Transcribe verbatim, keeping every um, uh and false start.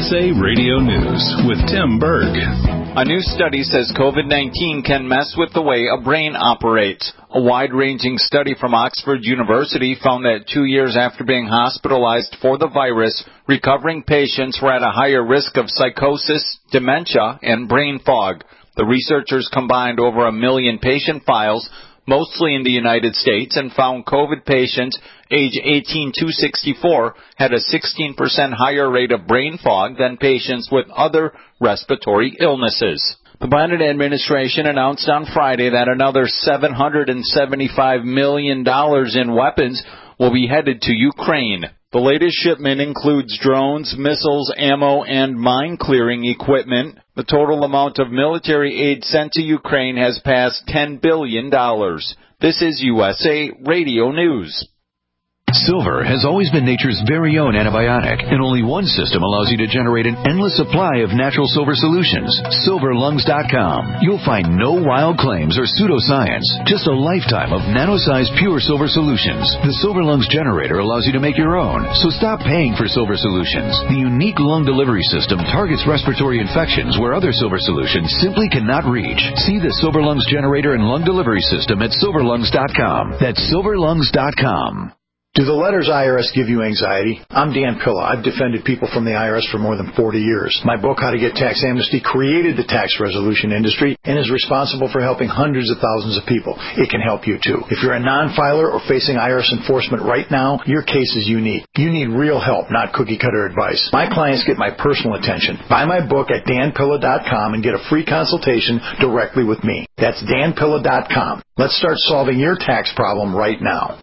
S A Radio News with Tim Berg. A new study says COVID nineteen can mess with the way a brain operates. A wide-ranging study from Oxford University found that two years after being hospitalized for the virus, recovering patients were at a higher risk of psychosis, dementia, and brain fog. The researchers combined over a million patient files, mostly in the United States, and found COVID patients age eighteen to sixty-four had a sixteen percent higher rate of brain fog than patients with other respiratory illnesses. The Biden administration announced on Friday that another seven hundred seventy-five million dollars in weapons will be headed to Ukraine. The latest shipment includes drones, missiles, ammo, and mine-clearing equipment. The total amount of military aid sent to Ukraine has passed ten billion dollars. This is U S A Radio News. Silver has always been nature's very own antibiotic, and only one system allows you to generate an endless supply of natural silver solutions. silver lungs dot com. You'll find no wild claims or pseudoscience, just a lifetime of nano-sized pure silver solutions. The Silver Lungs generator allows you to make your own, so stop paying for silver solutions. The unique lung delivery system targets respiratory infections where other silver solutions simply cannot reach. See the Silver Lungs generator and lung delivery system at silver lungs dot com. That's silver lungs dot com. Do the letters I R S give you anxiety? I'm Dan Pilla. I've defended people from the I R S for more than forty years. My book, How to Get Tax Amnesty, created the tax resolution industry and is responsible for helping hundreds of thousands of people. It can help you, too. If you're a non-filer or facing I R S enforcement right now, your case is unique. You need real help, not cookie-cutter advice. My clients get my personal attention. Buy my book at dan pilla dot com and get a free consultation directly with me. That's dan pilla dot com. Let's start solving your tax problem right now.